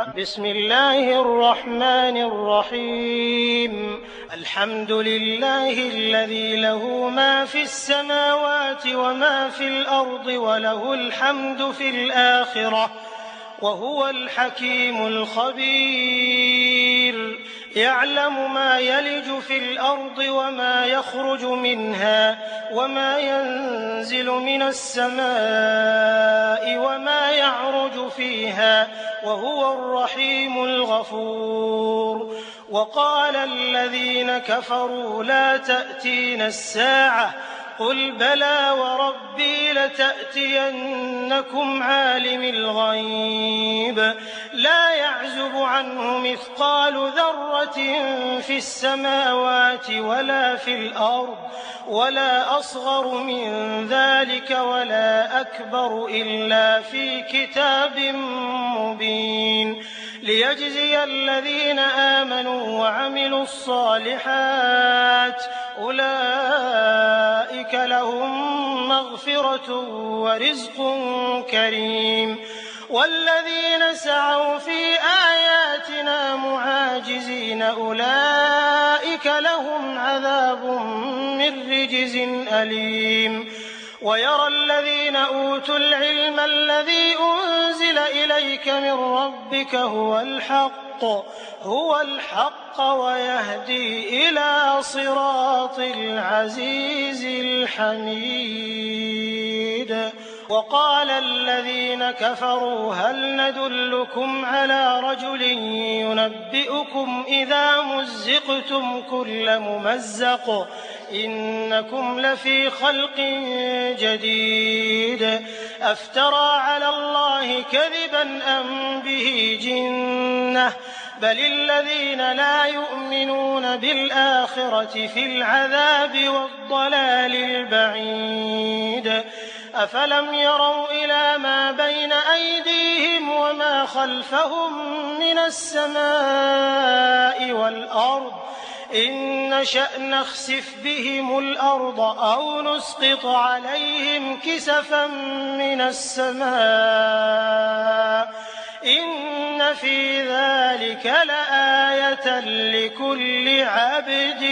بسم الله الرحمن الرحيم. الحمد لله الذي له ما في السماوات وما في الأرض وله الحمد في الآخرة وهو الحكيم الخبير. يعلم ما يلج في الأرض وما يخرج منها وما ينزل من السماء وما يعرج فيها وهو الرحيم الغفور. وقال الذين كفروا لا تأتينا الساعة قل بلى وربي لتأتينكم عالم الغيب لا يعزب عنه مثقال ذرة في السماوات ولا في الأرض ولا أصغر من ذلك ولا أكبر إلا في كتاب مبين ليجزي الذين آمنوا وعملوا الصالحات أولئك لهم مغفرة ورزق كريم. والذين سعوا في آياتنا معاجزين أولئك لهم عذاب من رجز أليم. ويرى الذين أوتوا العلم الذي أنزل إليك من ربك هو الحق ويهدي إلى صراط العزيز الحميد. وقال الذين كفروا هل ندلكم على رجل ينبئكم إذا مزقتم كل ممزق إنكم لفي خلق جديد أفترى على الله كذبا أم به جنة بل الذين لا يؤمنون بالآخرة في العذاب والضلال البعيد. أفلم يروا إلى ما بين أيديهم وما خلفهم من السماء والأرض إن نشأ نخسف بهم الأرض أو نسقط عليهم كسفا من السماء إن في ذلك لآية لكل عبد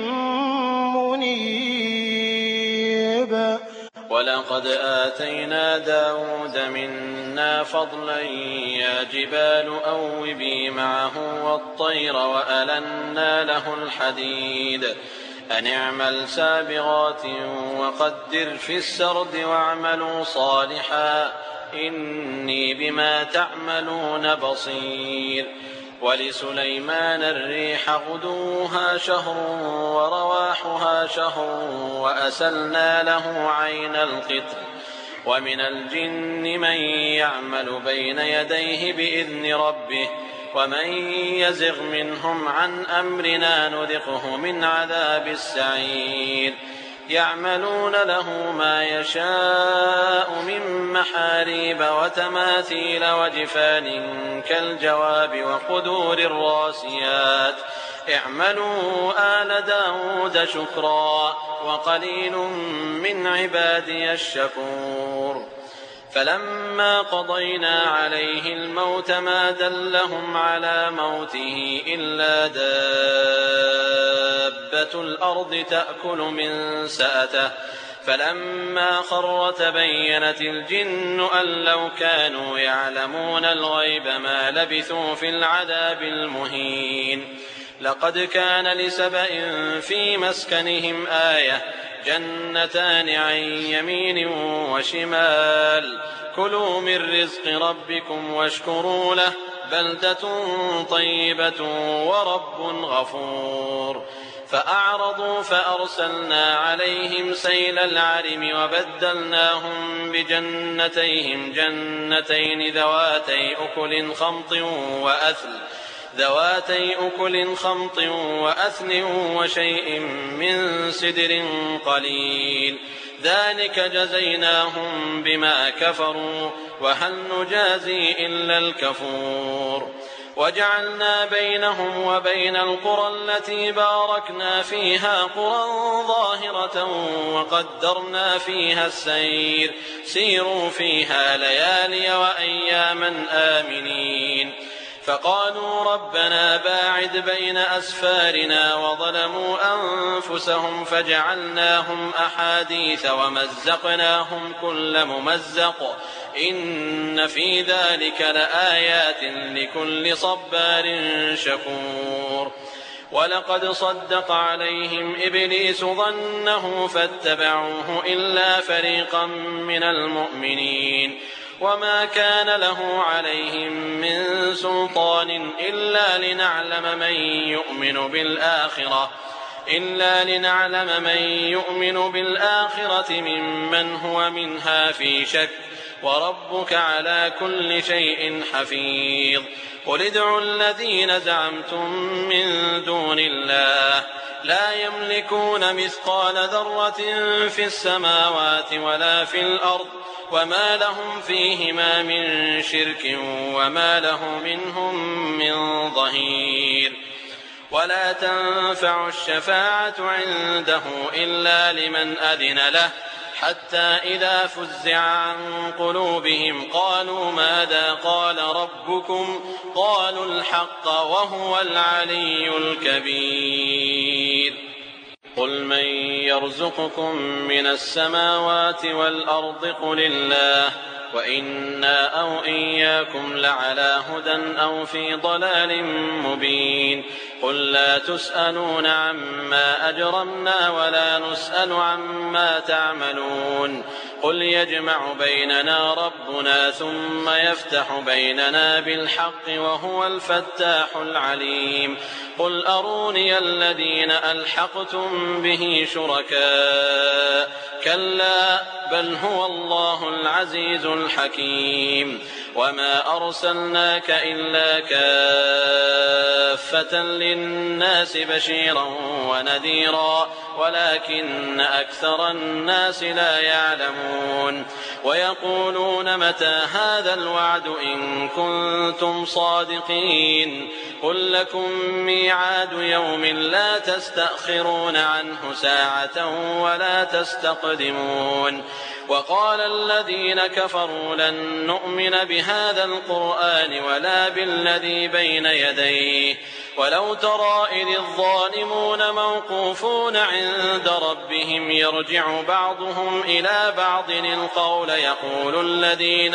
منيب. ولقد آتينا داود منا فضلا يا جبال أوبي معه والطير وألنا له الحديد أن اعمل سابغات وقدر في السرد واعملوا صالحا إني بما تعملون بصير. ولسليمان الريح غدوها شهر ورواحها شهر وأسلنا له عين القطر ومن الجن من يعمل بين يديه بإذن ربه ومن يزغ منهم عن أمرنا نذقه من عذاب السعير. يعملون له ما يشاء من محاريب وتماثيل وجفان كالجواب وقدور الراسيات اعملوا آل داود شكرا وقليل من عبادي الشكور. فلما قضينا عليه الموت ما دلهم على موته إلا دابة الأرض تأكل من سأته فلما خر تبينت الجن أن لو كانوا يعلمون الغيب ما لبثوا في العذاب المهين. لقد كان لسبأ في مسكنهم آية جنتان عن يمين وشمال كلوا من رزق ربكم واشكروا له بلدة طيبة ورب غفور. فأعرضوا فأرسلنا عليهم سيل العرم وبدلناهم بجنتيهم جنتين ذواتي أكل خمط وأثل وشيء من سدر قليل ذلك جزيناهم بما كفروا وهل نجازي إلا الكفور. وجعلنا بينهم وبين القرى التي باركنا فيها قرى ظاهرة وقدرنا فيها السير سيروا فيها ليالي وأياما آمنين. فقالوا ربنا باعد بين أسفارنا وظلموا أنفسهم فجعلناهم أحاديث ومزقناهم كل ممزق إن في ذلك لآيات لكل صبار شكور. ولقد صدق عليهم إبليس ظنه فاتبعوه إلا فريقا من المؤمنين وما كان له عليهم من سلطان إلا لنعلم من يؤمن بالآخرة ممن هو منها في شك وربك على كل شيء حفيظ. قل ادعوا الذين زعمتم من دون الله لا يملكون مثقال ذرة في السماوات ولا في الأرض وما لهم فيهما من شرك وما له منهم من ظهير. ولا تنفع الشفاعة عنده إلا لمن أذن له حتى إذا فزع عن قلوبهم قالوا ماذا قال ربكم قالوا الحق وهو العلي الكبير. قل من يرزقكم من السماوات والأرض قل الله وإنا أو إياكم لعلى هدى أو في ضلال مبين. قل لا تسألون عما أجرمنا ولا نسأل عما تعملون. قل يجمع بيننا ربنا ثم يفتح بيننا بالحق وهو الفتاح العليم. قل أروني الذين ألحقتم به شركاء كلا بل هو الله العزيز الحكيم. وما أرسلناك إلا كافة للناس بشيرا ونذيرا ولكن أكثر الناس لا يعلمون. ويقولون متى هذا الوعد إن كنتم صادقين قل لكم ميعاد يوم لا تستأخرون عنه ساعة ولا تستقدمون. وقال الذين كفروا لن نؤمن بهذا القرآن ولا بالذي بين يديه ولو ترى إذ الظالمون موقوفون عند ربهم يرجع بعضهم إلى بعض القول يقول الذين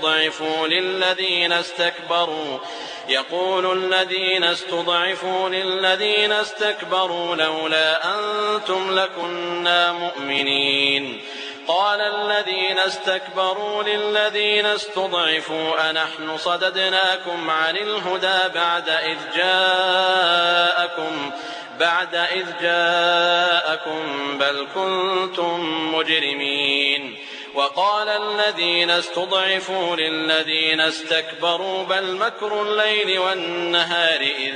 استضعفوا للذين استكبروا لولا أنتم لكنا مؤمنين. قال الذين استكبروا للذين استضعفوا أنحن صددناكم عن الهدى بعد إذ جاءكم بل كنتم مجرمين. وقال الذين استضعفوا للذين استكبروا بل مكر الليل والنهار إذ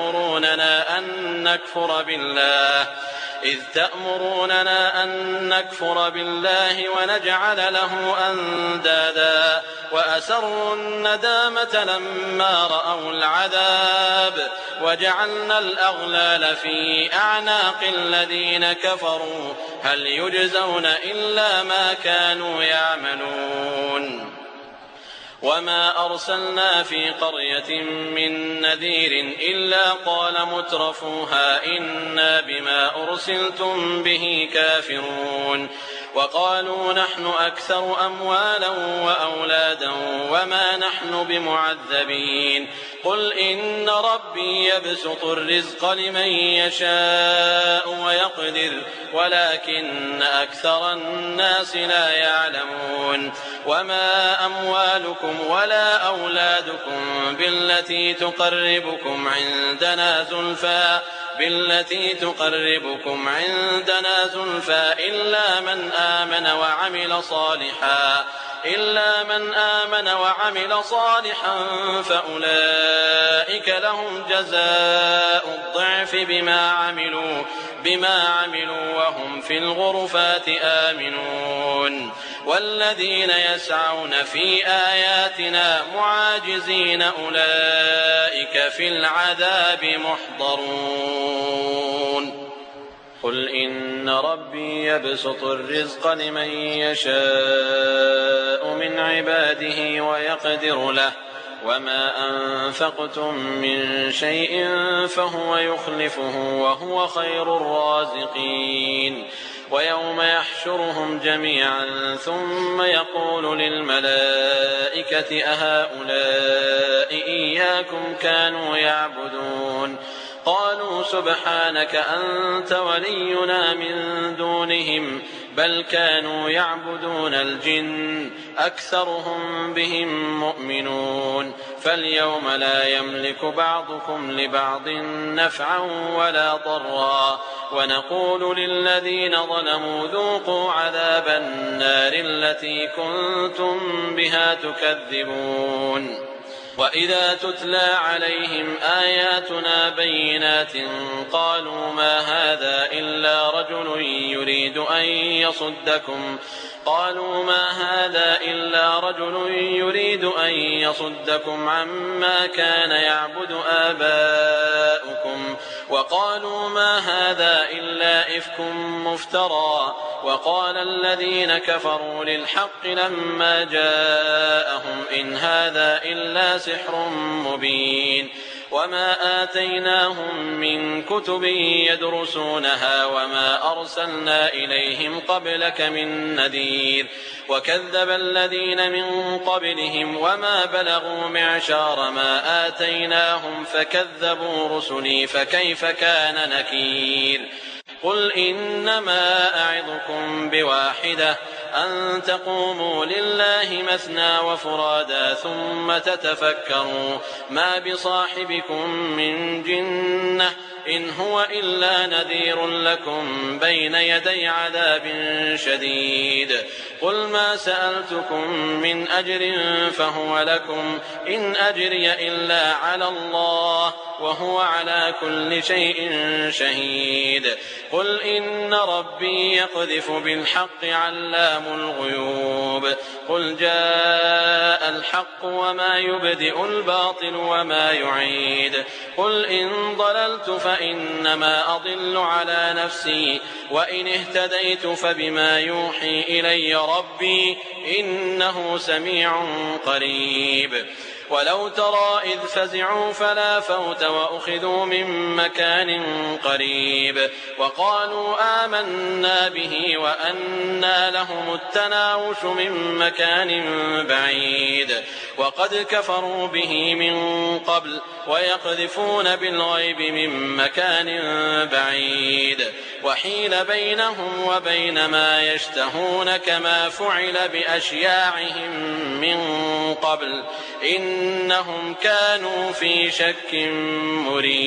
تأمروننا أن نكفر بالله ونجعل له أندادا وأسروا الندامة لما رأوا العذاب وجعلنا الأغلال في أعناق الذين كفروا هل يجزون إلا ما كانوا يعملون. وما أرسلنا في قرية من نذير إلا قال مترفوها إنا بما أرسلتم به كافرون. وقالوا نحن أكثر أموالا وأولادا وما نحن بمعذبين. قل إن ربي يبسط الرزق لمن يشاء ويقدر ولكن أكثر الناس لا يعلمون. وما أموالكم ولا أولادكم بالتي تقربكم عندنا زلفى إلا من آمن وعمل صالحا فأولئك لهم جزاء الضعف بما عملوا وهم في الغرفات آمنون. والذين يسعون في آياتنا معاجزين أولئك في العذاب محضرون. قل إن ربي يبسط الرزق لمن يشاء من عباده ويقدر له وما أنفقتم من شيء فهو يخلفه وهو خير الرازقين ويوم يحشرهم جميعا ثم يقول للملائكة أهؤلاء إياكم كانوا يعبدون قالوا سبحانك أنت ولينا من دونهم بل كانوا يعبدون الجن أكثرهم بهم مؤمنون فاليوم لا يملك بعضكم لبعض نفعا ولا ضرا ونقول للذين ظلموا ذوقوا عذاب النار التي كنتم بها تكذبون وإذا تتلى عليهم آياتنا بينات قالوا ما هذا إلا رجل يريد أن يصدكم عما كان يعبد آباؤكم وقالوا ما هذا إلا إفك مفترى وقال الذين كفروا للحق لما جاءهم إن هذا إلا سحر مبين وما آتيناهم من كتب يدرسونها وما أرسلنا إليهم قبلك من نذير وكذب الذين من قبلهم وما بلغوا معشار ما آتيناهم فكذبوا رسلي فكيف كان نكير قل إنما أعظكم بواحدة أن تقوموا لله مثنى وفرادا ثم تتفكروا ما بصاحبكم من جنة إن هو إلا نذير لكم بين يدي عذاب شديد قل ما سألتكم من أجر فهو لكم إن أجري إلا على الله وهو على كل شيء شهيد قل إن ربي يقذف بالحق علام الغيوب قل جاء الحق وما يبدئ الباطل وما يعيد قل إن ضللت فإنما أضل على نفسي وإن اهتديت فبما يوحي إلي ربي إنه سميع قريب ولو ترى إذ فزعوا فلا فوت وأخذوا من مكان قريب وقالوا آمنا به وأنى لهم التناوش من مكان بعيد وقد كفروا به من قبل ويقذفون بالغيب من مكان بعيد وحيل بينهم وبين ما يشتهون كما فعل بأشياعهم من قبل إنهم كانوا في شك مريب